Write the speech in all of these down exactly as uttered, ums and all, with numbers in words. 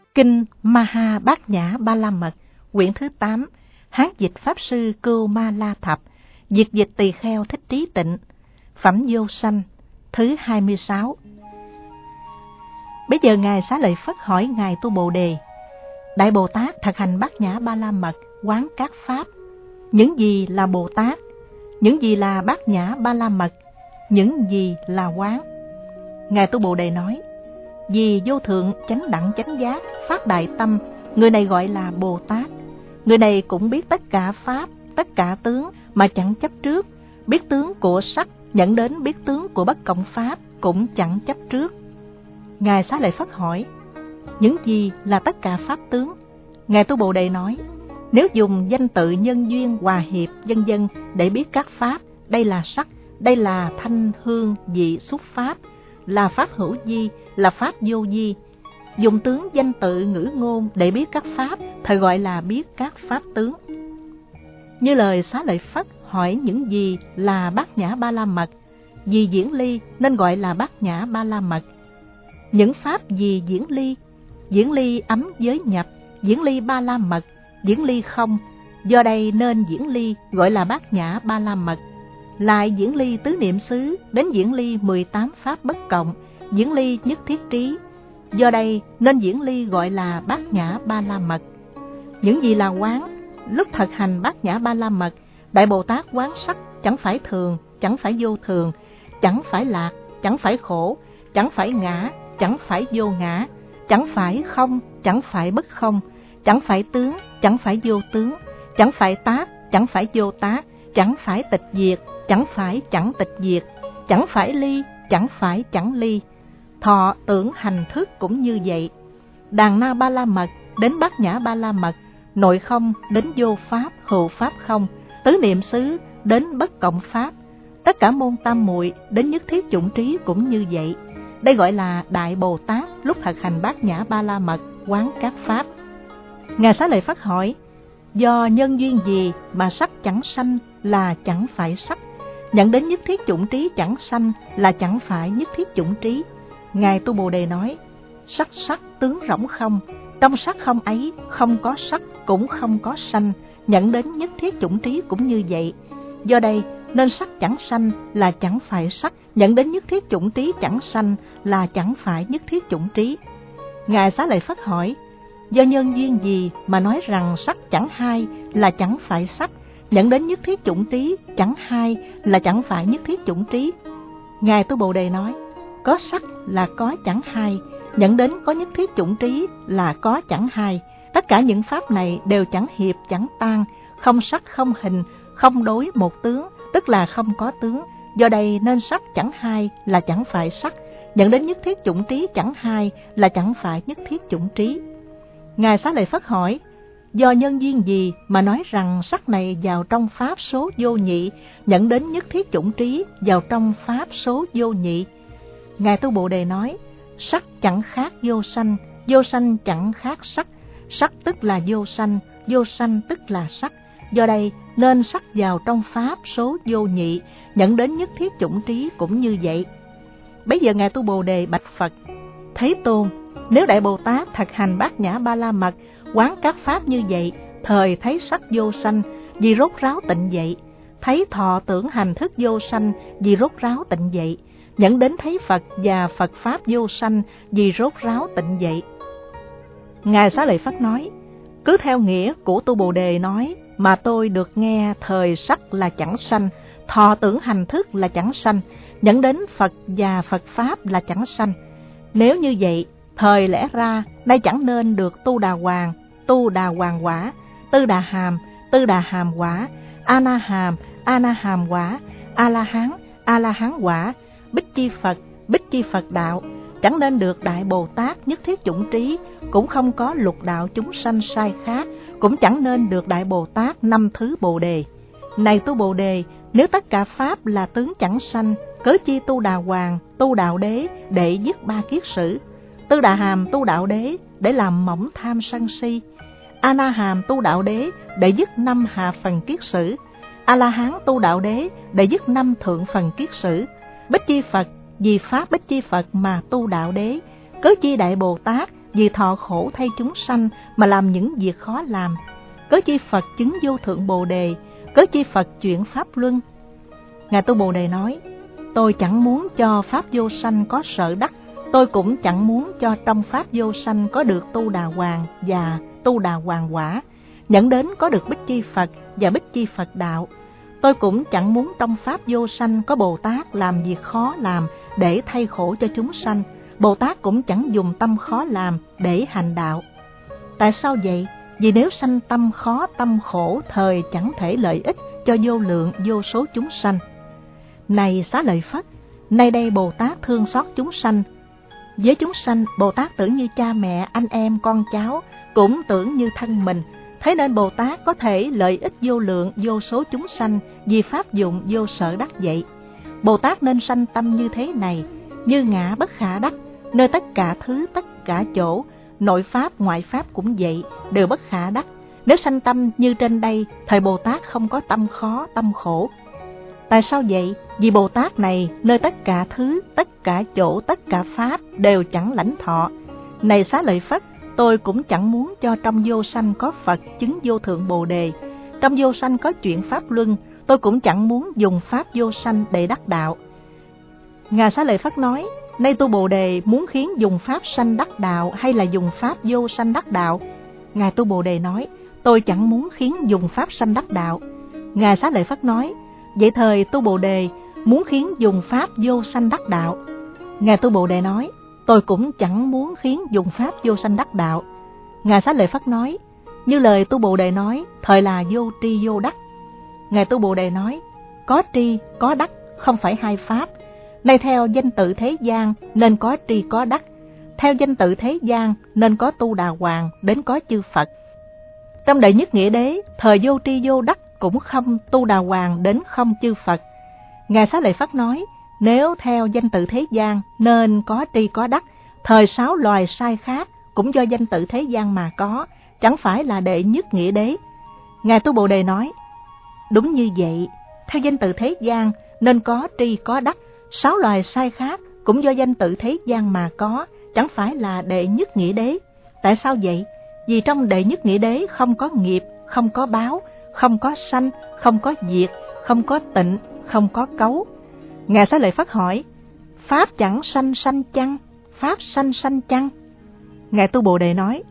Kinh Maha Bát Nhã Ba La Mật, quyển thứ tám, Hán dịch Pháp Sư Cưu Ma La Thập, Việt dịch Tỳ Kheo Thích Trí Tịnh, Phẩm Vô Sanh, thứ hai mươi sáu. Bây giờ Ngài Xá Lợi Phất hỏi Ngài Tu Bồ Đề: Đại Bồ Tát thực hành Bát Nhã Ba La Mật, quán các pháp. Những gì là Bồ Tát? Những gì là Bát Nhã Ba La Mật? Những gì là quán? Ngài Tu Bồ Đề nói: Vì vô thượng chánh đẳng chánh giác, phát đại tâm, người này gọi là Bồ Tát. Người này cũng biết tất cả pháp, tất cả tướng mà chẳng chấp trước, biết tướng của sắc nhận đến biết tướng của bất cộng pháp cũng chẳng chấp trước. Ngài Xá Lợi Phất hỏi: Những gì là tất cả pháp tướng? Ngài Tu Bồ Đề nói: Nếu dùng danh tự nhân duyên hòa hiệp vân vân để biết các pháp, đây là sắc, đây là thanh hương vị xúc pháp, là pháp hữu vi, là pháp vô vi. Dùng tướng danh tự ngữ ngôn để biết các pháp, thời gọi là biết các pháp tướng. Như lời Xá Lợi Phất hỏi những gì là Bát Nhã Ba La Mật, vì diễn ly nên gọi là Bát Nhã Ba La Mật. Những pháp gì diễn ly? Diễn ly ấm giới nhập, diễn ly Ba La Mật, diễn ly không, do đây nên diễn ly gọi là Bát Nhã Ba La Mật. Lại diễn ly tứ niệm xứ đến diễn ly mười tám pháp bất cộng, diễn ly nhất thiết trí, do đây nên diễn ly gọi là Bát Nhã Ba La Mật. Những gì là quán? Lúc thực hành Bát Nhã Ba La Mật, Đại Bồ Tát quán sắc chẳng phải thường, chẳng phải vô thường, chẳng phải lạc, chẳng phải khổ, chẳng phải ngã, chẳng phải vô ngã, chẳng phải không, chẳng phải bất không, chẳng phải tướng, chẳng phải vô tướng, chẳng phải tác, chẳng phải vô tác, chẳng phải tịch diệt, chẳng phải chẳng tịch diệt, chẳng phải ly, chẳng phải chẳng ly. Thọ tưởng hành thức cũng như vậy. Đàn na Ba La Mật đến Bát Nhã Ba La Mật, nội không đến vô pháp, hữu pháp không, tứ niệm xứ đến bất cộng pháp, tất cả môn tam muội đến nhất thiết chủng trí cũng như vậy. Đây gọi là Đại Bồ Tát lúc thực hành Bát Nhã Ba La Mật, quán các pháp. Ngài Xá Lợi Phất hỏi: Do nhân duyên gì mà sắc chẳng sanh là chẳng phải sắc, nhận đến nhất thiết chủng trí chẳng sanh là chẳng phải nhất thiết chủng trí? Ngài Tu Bồ Đề nói: Sắc sắc tướng rỗng không, trong sắc không ấy không có sắc cũng không có sanh, nhận đến nhất thiết chủng trí cũng như vậy. Do đây nên sắc chẳng sanh là chẳng phải sắc, nhận đến nhất thiết chủng trí chẳng sanh là chẳng phải nhất thiết chủng trí. Ngài Xá Lợi Phất hỏi: Do nhân duyên gì mà nói rằng sắc chẳng hai là chẳng phải sắc, nhận đến nhất thiết chủng trí chẳng hai là chẳng phải nhất thiết chủng trí? Ngài Tu Bồ Đề nói: Có sắc là có chẳng hai, nhận đến có nhất thiết chủng trí là có chẳng hai. Tất cả những pháp này đều chẳng hiệp chẳng tan, không sắc không hình, không đối một tướng, tức là không có tướng. Do đây nên sắc chẳng hai là chẳng phải sắc, nhận đến nhất thiết chủng trí chẳng hai là chẳng phải nhất thiết chủng trí. Ngài Xá Lợi Phất hỏi: Do nhân duyên gì mà nói rằng sắc này vào trong pháp số vô nhị, nhận đến nhất thiết chủng trí vào trong pháp số vô nhị? Ngài Tu Bồ Đề nói: Sắc chẳng khác vô sanh, vô sanh chẳng khác sắc, sắc tức là vô sanh, vô sanh tức là sắc. Do đây nên sắc vào trong pháp số vô nhị, nhận đến nhất thiết chủng trí cũng như vậy. Bấy giờ Ngài Tu Bồ Đề bạch Phật: Thế Tôn, nếu Đại Bồ Tát thực hành Bát Nhã Ba La Mật, quán các pháp như vậy, thời thấy sắc vô sanh, vì rốt ráo tịnh vậy, thấy thọ tưởng hành thức vô sanh, vì rốt ráo tịnh vậy, nhận đến thấy Phật và Phật pháp vô sanh, vì rốt ráo tịnh vậy. Ngài Xá Lợi Phất nói: Cứ theo nghĩa của Tu Bồ Đề nói mà tôi được nghe, thời sắc là chẳng sanh, thọ tưởng hành thức là chẳng sanh, nhận đến Phật và Phật pháp là chẳng sanh. Nếu như vậy, thời lẽ ra nay chẳng nên được tu đà hoàng, tu đà hoàng quả, tư đà hàm, tư đà hàm quả, a na hàm, a na hàm quả, a la hán, a la hán quả, bích chi Phật, bích chi Phật đạo. Chẳng nên được Đại Bồ Tát nhất thiết chủng trí, cũng không có lục đạo chúng sanh sai khác, cũng chẳng nên được Đại Bồ Tát năm thứ Bồ Đề. Này Tu Bồ Đề, nếu tất cả pháp là tướng chẳng sanh, cớ chi tu đà hoàng, tu đạo đế để dứt ba kiết sử, tư đà hàm tu đạo đế để làm mỏng tham sân si, a na hàm tu đạo đế để dứt năm hạ phần kiết sử, a la hán tu đạo đế để dứt năm thượng phần kiết sử, bích chi Phật vì pháp bích chi Phật mà tu đạo đế, cớ chi Đại Bồ Tát vì thọ khổ thay chúng sanh mà làm những việc khó làm. Cớ chi Phật chứng vô thượng Bồ Đề, cớ chi Phật chuyển pháp luân. Ngài Tu Bồ Đề nói, tôi chẳng muốn cho pháp vô sanh có sở đắc, tôi cũng chẳng muốn cho trong pháp vô sanh có được tu đà hoàng và tu đà hoàng quả, dẫn đến có được Bích Chi Phật và Bích Chi Phật đạo. Tôi cũng chẳng muốn trong pháp vô sanh có Bồ Tát làm việc khó làm để thay khổ cho chúng sanh. Bồ Tát cũng chẳng dùng tâm khó làm để hành đạo. Tại sao vậy? Vì nếu sanh tâm khó tâm khổ, thời chẳng thể lợi ích cho vô lượng vô số chúng sanh. Này Xá Lợi Phất, nay đây Bồ Tát thương xót chúng sanh. Với chúng sanh, Bồ Tát tưởng như cha mẹ, anh em, con cháu, cũng tưởng như thân mình. Thế nên Bồ Tát có thể lợi ích vô lượng vô số chúng sanh vì pháp dụng vô sở đắc vậy. Bồ Tát nên sanh tâm như thế này, như ngã bất khả đắc, nơi tất cả thứ, tất cả chỗ, nội pháp, ngoại pháp cũng vậy, đều bất khả đắc. Nếu sanh tâm như trên đây, thời Bồ Tát không có tâm khó, tâm khổ. Tại sao vậy? Vì Bồ Tát này, nơi tất cả thứ, tất cả chỗ, tất cả pháp đều chẳng lãnh thọ. Này Xá Lợi Phất, tôi cũng chẳng muốn cho trong vô sanh có Phật chứng vô thượng Bồ Đề. Trong vô sanh có chuyện pháp luân, tôi cũng chẳng muốn dùng pháp vô sanh để đắc đạo. Ngài Xá Lợi Phất nói, nay Tu Bồ Đề muốn khiến dùng pháp sanh đắc đạo hay là dùng pháp vô sanh đắc đạo? Ngài Tu Bồ Đề nói, tôi chẳng muốn khiến dùng pháp sanh đắc đạo. Ngài Xá Lợi Phất nói, vậy thời Tu Bồ Đề muốn khiến dùng pháp vô sanh đắc đạo? Ngài Tu Bồ Đề nói, tôi cũng chẳng muốn khiến dùng pháp vô sanh đắc đạo. Ngài Xá Lợi Phất nói, như lời Tu Bồ Đề nói, thời là vô tri vô đắc. Ngài Tu Bồ Đề nói, có tri, có đắc, không phải hai pháp. Nay theo danh tự thế gian nên có tri có đắc, theo danh tự thế gian nên có tu đà hoàng đến có chư Phật. Trong đệ nhất nghĩa đế, thời vô tri vô đắc cũng không tu đà hoàng đến không chư Phật. Ngài Xá Lợi Phất nói, nếu theo danh tự thế gian nên có tri có đắc, thời sáu loài sai khác cũng do danh tự thế gian mà có, chẳng phải là đệ nhất nghĩa đế. Ngài Tu Bồ Đề nói, đúng như vậy, theo danh tự thế gian nên có tri có đắc, sáu loài sai khác cũng do danh tự thế gian mà có, chẳng phải là đệ nhất nghĩa đế. Tại sao vậy? Vì trong đệ nhất nghĩa đế không có nghiệp, không có báo, không có sanh, không có diệt, không có tịnh, không có cấu. Ngài Xá Lợi Phất hỏi, pháp chẳng sanh sanh chăng? Pháp sanh sanh chăng? Ngài Tu Bồ Đề nói,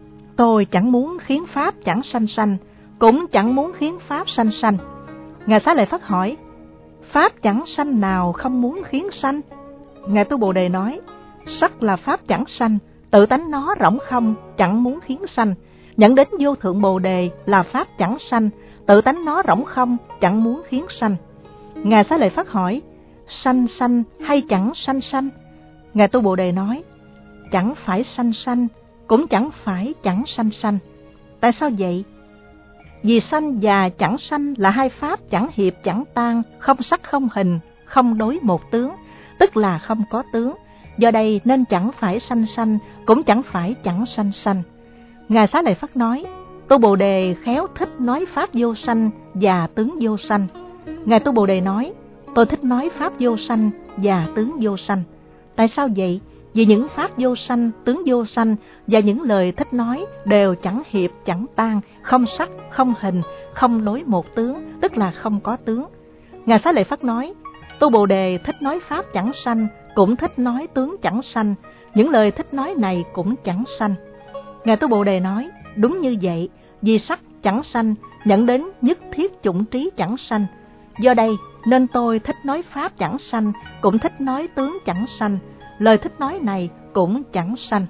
tôi chẳng muốn khiến pháp chẳng sanh sanh, cũng chẳng muốn khiến pháp sanh sanh. Ngài Xá Lợi Phất hỏi, pháp chẳng sanh nào không muốn khiến sanh? Ngài Tu Bồ Đề nói, sắc là pháp chẳng sanh, tự tánh nó rỗng không, chẳng muốn khiến sanh. Nhận đến vô thượng Bồ Đề là pháp chẳng sanh, tự tánh nó rỗng không, chẳng muốn khiến sanh. Ngài Xá Lợi Phất hỏi, sanh sanh hay chẳng sanh sanh? Ngài Tu Bồ Đề nói, chẳng phải sanh sanh, cũng chẳng phải chẳng sanh sanh. Tại sao vậy? Vì sanh và chẳng sanh là hai pháp chẳng hiệp chẳng tan, không sắc không hình, không đối một tướng, tức là không có tướng. Do đây nên chẳng phải sanh sanh, cũng chẳng phải chẳng sanh sanh. Ngài Xá Lợi Phất nói, Tu Bồ Đề khéo thích nói pháp vô sanh và tướng vô sanh. Ngài Tu Bồ Đề nói, tôi thích nói pháp vô sanh và tướng vô sanh. Tại sao vậy? Vì những pháp vô sanh, tướng vô sanh và những lời thích nói đều chẳng hiệp chẳng tan, không sắc, không hình, không đối một tướng, tức là không có tướng. Ngài Xá Lợi Phất nói, Tu Bồ Đề thích nói pháp chẳng sanh, cũng thích nói tướng chẳng sanh, những lời thích nói này cũng chẳng sanh. Ngài Tu Bồ Đề nói, đúng như vậy, vì sắc chẳng sanh, nhận đến nhất thiết chủng trí chẳng sanh. Do đây nên tôi thích nói pháp chẳng sanh, cũng thích nói tướng chẳng sanh, lời thích nói này cũng chẳng sanh.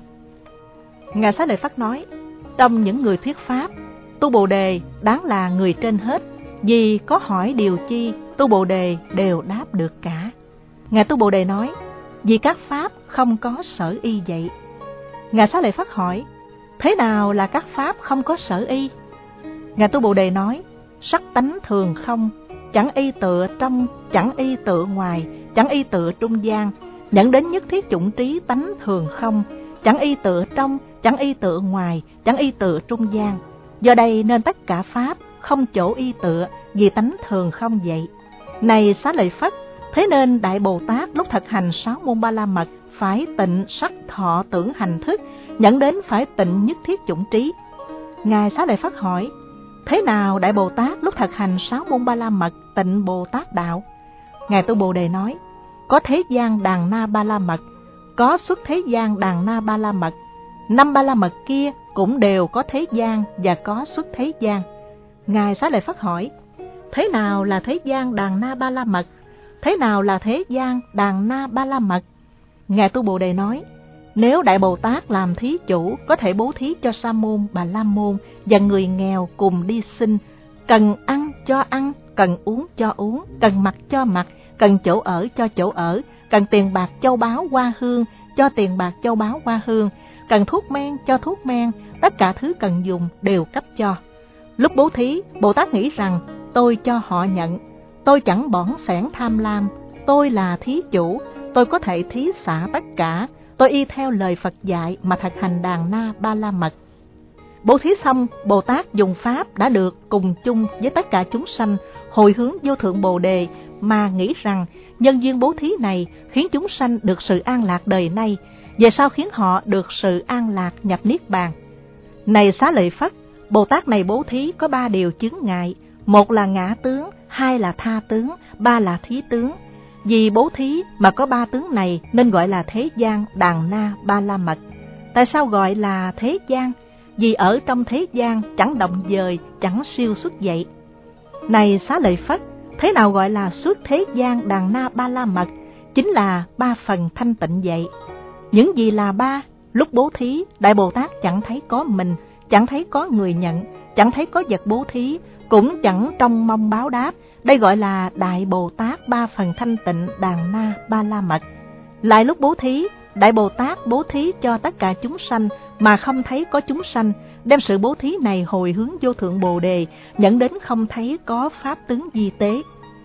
Ngài Xá Lợi Phất nói, trong những người thuyết pháp, Tu Bồ Đề đáng là người trên hết, vì có hỏi điều chi, Tu Bồ Đề đều đáp được cả. Ngài Tu Bồ Đề nói, vì các pháp không có sở y vậy. Ngài Xá Lợi Phất hỏi, thế nào là các pháp không có sở y? Ngài Tu Bồ Đề nói, sắc tánh thường không, chẳng y tựa trong, chẳng y tựa ngoài, chẳng y tựa trung gian, dẫn đến nhất thiết chủng trí tánh thường không, chẳng y tựa trong, chẳng y tựa ngoài, chẳng y tựa trung gian. Do đây nên tất cả pháp không chỗ y tựa, vì tánh thường không vậy. Này Xá Lợi Phất, thế nên Đại Bồ Tát lúc thực hành sáu môn ba la mật phải tịnh sắc thọ tưởng hành thức, dẫn đến phải tịnh nhất thiết chủng trí. Ngài Xá Lợi Phất hỏi, thế nào Đại Bồ Tát lúc thực hành sáu môn Ba La Mật tịnh Bồ Tát đạo? Ngài Tu Bồ Đề nói, có thế gian Đàn Na Ba La Mật, có xuất thế gian Đàn Na Ba La Mật. Năm Ba La Mật kia cũng đều có thế gian và có xuất thế gian. Ngài Xá Lợi Phất hỏi, thế nào là thế gian Đàn Na Ba La Mật? Thế nào là thế gian Đàn Na Ba La Mật? Ngài Tu Bồ Đề nói, nếu Đại Bồ Tát làm thí chủ có thể bố thí cho Sa môn, Bà La môn và người nghèo cùng đi xin, cần ăn cho ăn, cần uống cho uống, cần mặc cho mặc, cần chỗ ở cho chỗ ở, cần tiền bạc châu báu hoa hương cho tiền bạc châu báu hoa hương, cần thuốc men cho thuốc men, tất cả thứ cần dùng đều cấp cho. Lúc bố thí, Bồ Tát nghĩ rằng tôi cho họ nhận, tôi chẳng bỏng sẻn tham lam, tôi là thí chủ, tôi có thể thí xả tất cả, tôi y theo lời Phật dạy mà thực hành Đàn Na Ba La Mật. Bố thí xong, Bồ Tát dùng pháp đã được cùng chung với tất cả chúng sanh hồi hướng vô thượng Bồ Đề, mà nghĩ rằng nhân duyên bố thí này khiến chúng sanh được sự an lạc đời nay, về sau khiến họ được sự an lạc nhập niết bàn. Này Xá Lợi Phất, Bồ Tát này bố thí có ba điều chướng ngại, một là ngã tướng, hai là tha tướng, ba là thí tướng. Vì bố thí mà có ba tướng này nên gọi là thế gian Đàn Na Ba La Mật. Tại sao gọi là thế gian? Vì ở trong thế gian chẳng động dời, chẳng siêu xuất dậy. Này Xá Lợi Phất, thế nào gọi là xuất thế gian Đàn Na Ba La Mật? Chính là ba phần thanh tịnh vậy. Những gì là ba? Lúc bố thí, Đại Bồ Tát chẳng thấy có mình, chẳng thấy có người nhận, chẳng thấy có vật bố thí, cũng chẳng trông mong báo đáp. Đây gọi là Đại Bồ Tát ba phần thanh tịnh Đàn Na Ba La Mật. Lại lúc bố thí, Đại Bồ Tát bố thí cho tất cả chúng sanh mà không thấy có chúng sanh, đem sự bố thí này hồi hướng vô thượng Bồ Đề, dẫn đến không thấy có pháp tướng di tế.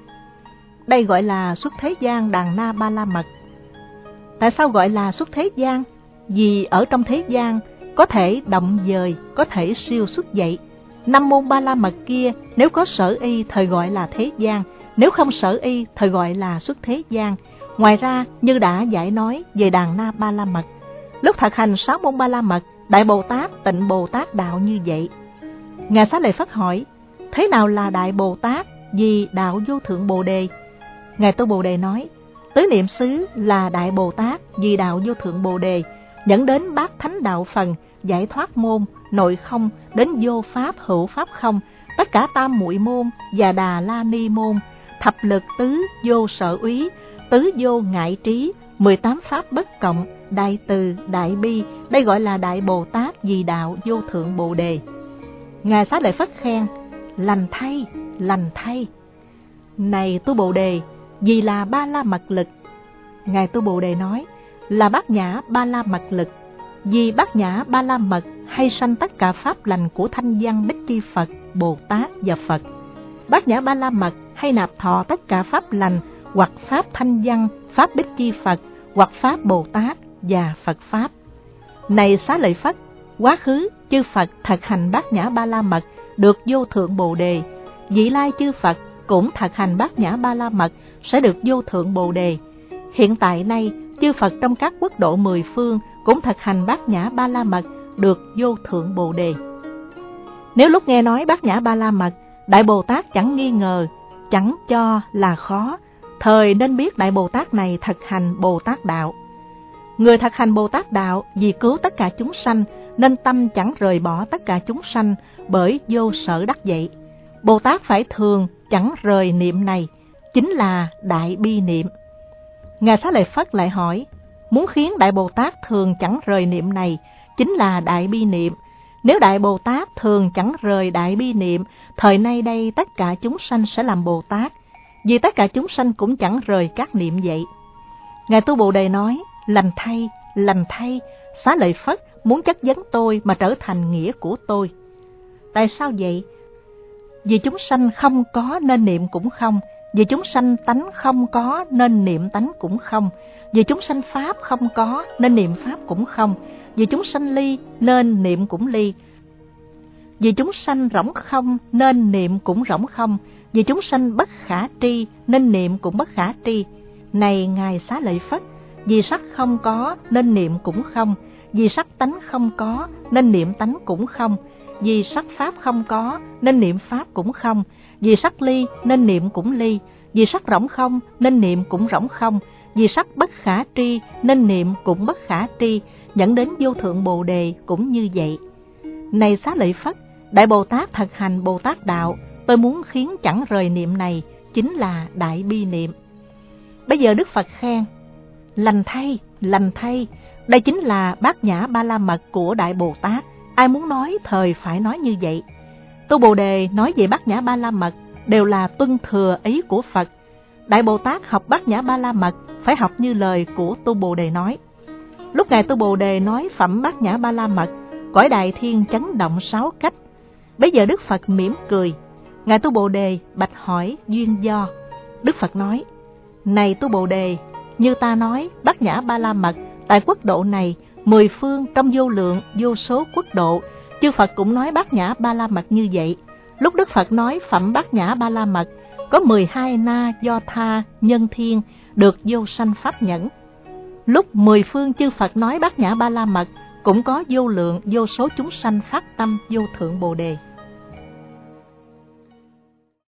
Đây gọi là xuất thế gian Đàn Na Ba La Mật. Tại sao gọi là xuất thế gian? Vì ở trong thế gian có thể động dời, có thể siêu xuất dậy. Năm môn Ba La Mật kia nếu có sở y thời gọi là thế gian, nếu không sở y thời gọi là xuất thế gian. Ngoài ra, như đã giải nói về Đàn Na Ba La Mật, lúc thực hành sáu môn Ba La Mật, Đại Bồ Tát tịnh Bồ Tát đạo như vậy. Ngài Xá Lợi Phất hỏi, thế nào là Đại Bồ Tát vì đạo vô thượng Bồ Đề? Ngài Tu Bồ Đề nói, tứ niệm xứ là Đại Bồ Tát vì đạo vô thượng Bồ Đề, dẫn đến bát thánh đạo phần, giải thoát môn, nội không, đến vô pháp hữu pháp không, tất cả tam muội môn và Đà La Ni môn, thập lực tứ vô sở úy, tứ vô ngại trí, mười tám pháp bất cộng, đại từ, đại bi. Đây gọi là Đại Bồ Tát vì đạo vô thượng Bồ Đề. Ngài Xá Lợi Phất khen, lành thay, lành thay. Này Tu Bồ Đề, vì là Ba La Mật lực. Ngài Tu Bồ Đề nói, là Bát Nhã Ba La Mật lực. Vì Bát Nhã Ba La Mật hay sanh tất cả pháp lành của thanh văn Bích Chi Phật, Bồ Tát và Phật. Bát Nhã Ba La Mật hay nạp thọ tất cả pháp lành hoặc pháp thanh văn, pháp Bích Chi Phật, hoặc pháp Bồ Tát và Phật Pháp. Này Xá Lợi Phất, quá khứ chư Phật thực hành Bát Nhã Ba La Mật được vô thượng Bồ Đề, vị lai chư Phật cũng thực hành Bát Nhã Ba La Mật sẽ được vô thượng Bồ Đề. Hiện tại nay, chư Phật trong các quốc độ mười phương cũng thực hành Bát Nhã Ba La Mật được vô thượng Bồ Đề. Nếu lúc nghe nói Bát Nhã Ba La Mật, Đại Bồ Tát chẳng nghi ngờ, chẳng cho là khó, thời nên biết Đại Bồ Tát này thực hành Bồ Tát đạo. Người thực hành Bồ Tát đạo vì cứu tất cả chúng sanh, nên tâm chẳng rời bỏ tất cả chúng sanh bởi vô sở đắc vậy. Bồ Tát phải thường chẳng rời niệm này, chính là đại bi niệm. Ngài Xá Lợi Phất lại hỏi, muốn khiến Đại Bồ Tát thường chẳng rời niệm này, chính là đại bi niệm. Nếu Đại Bồ Tát thường chẳng rời đại bi niệm, thời nay đây tất cả chúng sanh sẽ làm Bồ Tát, vì tất cả chúng sanh cũng chẳng rời các niệm vậy. Ngài Tu Bồ Đề nói, lành thay, lành thay, Xá Lợi Phất muốn chất vấn tôi mà trở thành nghĩa của tôi. Tại sao vậy? Vì chúng sanh không có nên niệm cũng không, vì chúng sanh tánh không có nên niệm tánh cũng không, vì chúng sanh pháp không có nên niệm pháp cũng không, vì chúng sanh ly nên niệm cũng ly, vì chúng sanh rỗng không nên niệm cũng rỗng không, vì chúng sanh bất khả tri nên niệm cũng bất khả tri. Này Ngài Xá Lợi Phất, Vì sắc không có nên niệm cũng không, vì sắc tánh không có nên niệm tánh cũng không, vì sắc pháp không có nên niệm pháp cũng không, vì sắc ly nên niệm cũng ly, vì sắc rỗng không nên niệm cũng rỗng không, vì sắc bất khả tri nên niệm cũng bất khả tri, dẫn đến vô thượng Bồ Đề cũng như vậy. Này Xá Lợi Phất, Đại Bồ Tát thực hành Bồ Tát đạo, tôi muốn khiến chẳng rời niệm này, chính là đại bi niệm. Bây giờ Đức Phật khen, lành thay, lành thay, đây chính là bát nhã ba la mật của Đại Bồ Tát, ai muốn nói thời phải nói như vậy. Tu Bồ Đề nói về bát nhã ba la mật đều là tuân thừa ý của Phật. Đại Bồ Tát học bát nhã ba la mật phải học như lời của Tu Bồ Đề nói. Lúc Ngài Tu Bồ Đề nói phẩm bát nhã ba la mật, cõi đại thiên chấn động sáu cách. Bây giờ Đức Phật mỉm cười, Ngài Tu Bồ Đề bạch hỏi duyên do. Đức Phật nói, này Tu Bồ Đề, như ta nói bát nhã ba la mật tại quốc độ này, mười phương trong vô lượng vô số quốc độ, chư Phật cũng nói bát nhã ba la mật như vậy. Lúc Đức Phật nói phẩm bát nhã ba la mật, có mười hai na do tha nhân thiên được vô sanh pháp nhẫn. Lúc mười phương chư Phật nói bát nhã ba la mật, cũng có vô lượng vô số chúng sanh phát tâm vô thượng Bồ Đề.